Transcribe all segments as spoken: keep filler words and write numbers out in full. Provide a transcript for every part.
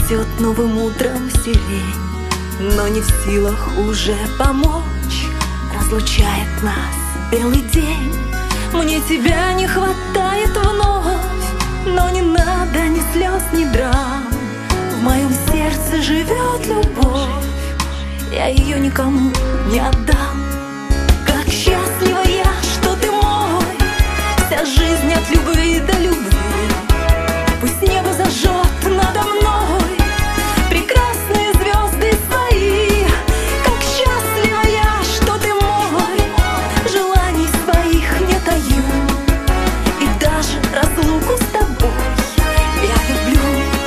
Цветет новым утром сирень, но не в силах уже помочь. Разлучает нас белый день. Мне тебя не хватает вновь, но не надо ни слез, ни драм. В моем сердце живет любовь, я ее никому не отдам. Как счастлива я, что ты мой, вся жизнь от любви до любви. Пусть небо зажжет надо мной прекрасные звезды свои. Как счастлива я, что ты мой, желаний своих не таю. И даже разлуку с тобой я люблю.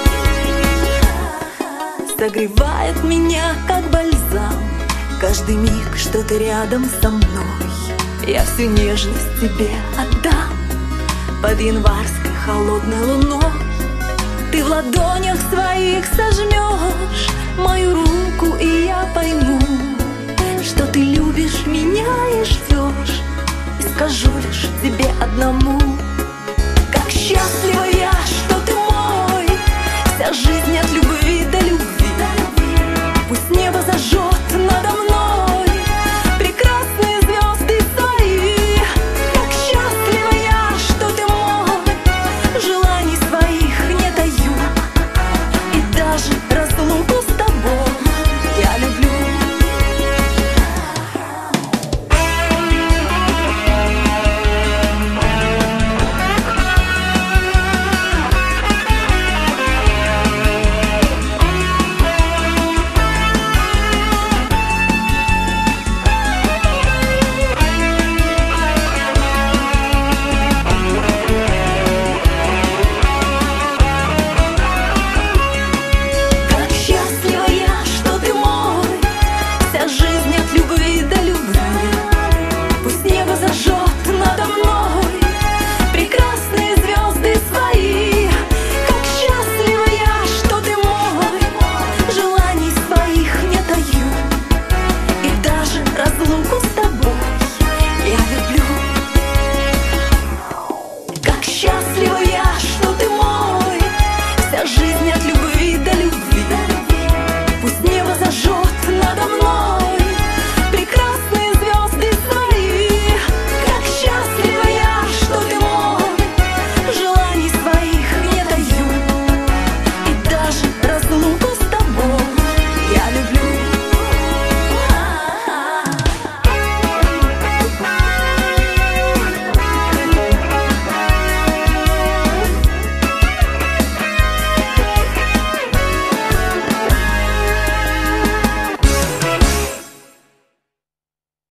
Согревает меня, как бальзам, каждый миг, что ты рядом со мной. Я всю нежность тебе отдам под январской холодной луной. Ты в ладонях своих сожмешь мою руку, и я пойму, что ты любишь меня и ждешь. И скажу лишь тебе одному: как счастлива я, что ты мой, вся жизнь